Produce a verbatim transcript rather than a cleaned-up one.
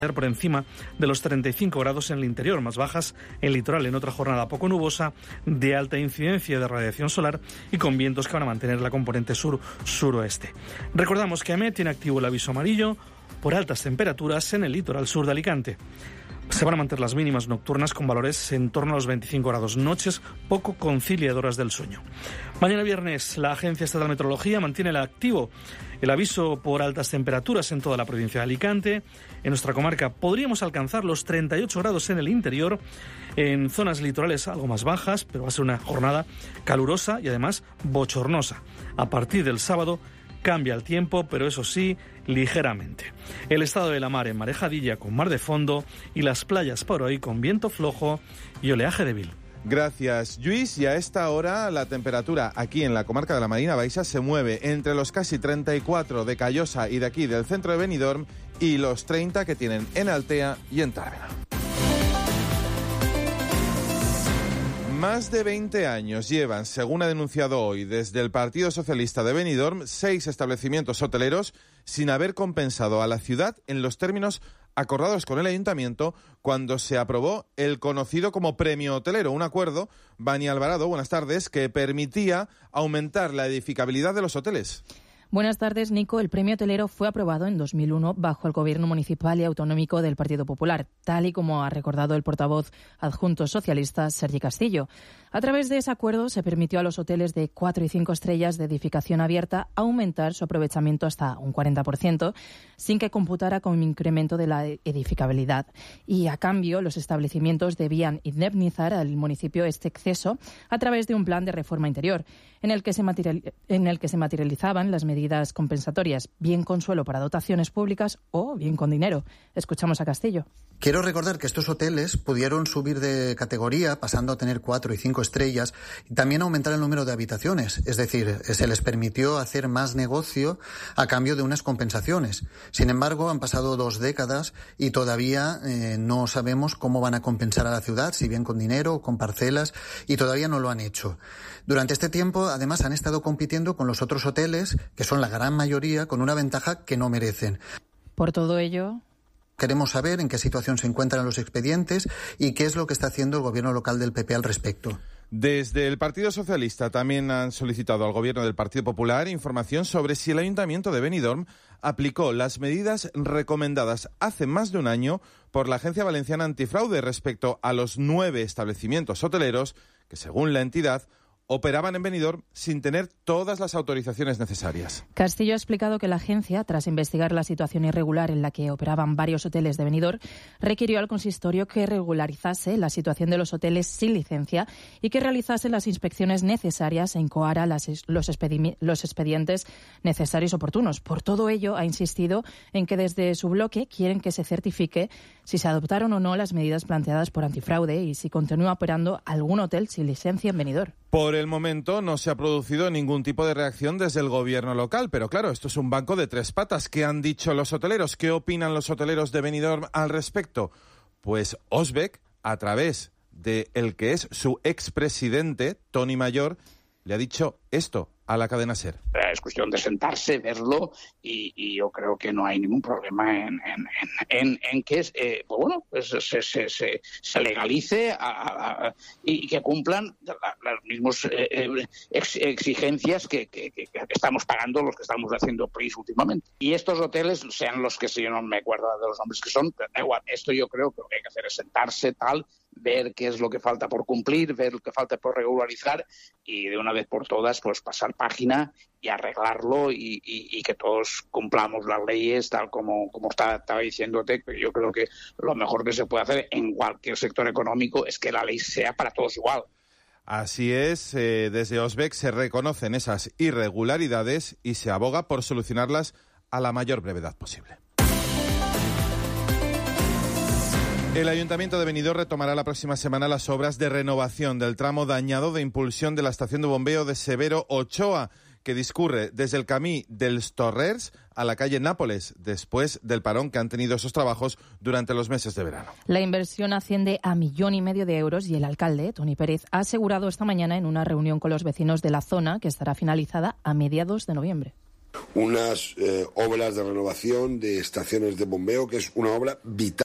por encima de los treinta y cinco grados en el interior, más bajas en el litoral, en otra jornada poco nubosa, de alta incidencia de radiación solar y con vientos que van a mantener la componente sur-suroeste. Recordamos que AEMET tiene activo el aviso amarillo por altas temperaturas en el litoral sur de Alicante. Se van a mantener las mínimas nocturnas con valores en torno a los veinticinco grados, noches poco conciliadoras del sueño. Mañana viernes, la Agencia Estatal de Meteorología mantiene el activo el aviso por altas temperaturas en toda la provincia de Alicante. En nuestra comarca podríamos alcanzar los treinta y ocho grados en el interior, en zonas litorales algo más bajas, pero va a ser una jornada calurosa y además bochornosa. A partir del sábado cambia el tiempo, pero eso sí, ligeramente. El estado de la mar en marejadilla con mar de fondo y las playas por hoy con viento flojo y oleaje débil. Gracias, Lluís. Y a esta hora la temperatura aquí en la comarca de la Marina Baixa se mueve entre los casi treinta y cuatro de Callosa y de aquí del centro de Benidorm y los treinta que tienen en Altea y en Tàrbena. Más de veinte años llevan, según ha denunciado hoy desde el Partido Socialista de Benidorm, seis establecimientos hoteleros sin haber compensado a la ciudad en los términos acordados con el Ayuntamiento cuando se aprobó el conocido como Premio Hotelero, un acuerdo, Bani Alvarado, buenas tardes, que permitía aumentar la edificabilidad de los hoteles. Buenas tardes, Nico. El premio hotelero fue aprobado en dos mil uno bajo el gobierno municipal y autonómico del Partido Popular, tal y como ha recordado el portavoz adjunto socialista Sergi Castillo. A través de ese acuerdo se permitió a los hoteles de cuatro y cinco estrellas de edificación abierta aumentar su aprovechamiento hasta un cuarenta por ciento sin que computara con un incremento de la edificabilidad. Y a cambio, los establecimientos debían indemnizar al municipio este exceso a través de un plan de reforma interior en el que se, material, en el que se materializaban las medidas compensatorias, bien con suelo para dotaciones públicas o bien con dinero. Escuchamos a Castillo. Quiero recordar que estos hoteles pudieron subir de categoría, pasando a tener cuatro y cinco estrellas, y también aumentar el número de habitaciones. Es decir, se les permitió hacer más negocio a cambio de unas compensaciones. Sin embargo, han pasado dos décadas y todavía eh, no sabemos cómo van a compensar a la ciudad, si bien con dinero o con parcelas, y todavía no lo han hecho. Durante este tiempo, además, han estado compitiendo con los otros hoteles, que son la gran mayoría, con una ventaja que no merecen. Por todo ello, queremos saber en qué situación se encuentran los expedientes y qué es lo que está haciendo el gobierno local del P P al respecto. Desde el Partido Socialista también han solicitado al gobierno del Partido Popular información sobre si el Ayuntamiento de Benidorm aplicó las medidas recomendadas hace más de un año por la Agencia Valenciana Antifraude respecto a los nueve establecimientos hoteleros que, según la entidad, operaban en Benidorm sin tener todas las autorizaciones necesarias. Castillo ha explicado que la agencia, tras investigar la situación irregular en la que operaban varios hoteles de Benidorm, requirió al consistorio que regularizase la situación de los hoteles sin licencia y que realizase las inspecciones necesarias e incoara las, los, expedi- los expedientes necesarios oportunos. Por todo ello, ha insistido en que desde su bloque quieren que se certifique si se adoptaron o no las medidas planteadas por antifraude y si continúa operando algún hotel sin licencia en Benidorm. Por el momento no se ha producido ningún tipo de reacción desde el gobierno local, pero claro, esto es un banco de tres patas. ¿Qué han dicho los hoteleros? ¿Qué opinan los hoteleros de Benidorm al respecto? Pues Osbeck, a través de el que es su expresidente, Toni Mayor, le ha dicho esto a la cadena SER. Es cuestión de sentarse, verlo, y, y yo creo que no hay ningún problema en, en, en, en que eh, pues bueno, pues se, se, se, se legalice a, a, y que cumplan las mismas eh, ex, exigencias que, que, que estamos pagando los que estamos haciendo país últimamente. Y estos hoteles, sean los que si yo no me acuerdo de los nombres que son, pero da igual, esto yo creo que lo que hay que hacer es sentarse, tal, ver qué es lo que falta por cumplir, ver lo que falta por regularizar y de una vez por todas pues pasar página y arreglarlo y, y, y que todos cumplamos las leyes tal como, como está, estaba diciéndote. Yo creo que lo mejor que se puede hacer en cualquier sector económico es que la ley sea para todos igual. Así es, eh, desde Osbeck se reconocen esas irregularidades y se aboga por solucionarlas a la mayor brevedad posible. El Ayuntamiento de Benidorm retomará la próxima semana las obras de renovación del tramo dañado de impulsión de la estación de bombeo de Severo Ochoa, que discurre desde el camí dels Torrers a la calle Nápoles, después del parón que han tenido esos trabajos durante los meses de verano. La inversión asciende a millón y medio de euros y el alcalde, Toni Pérez, ha asegurado esta mañana en una reunión con los vecinos de la zona que estará finalizada a mediados de noviembre. Unas eh, obras de renovación de estaciones de bombeo, que es una obra vital.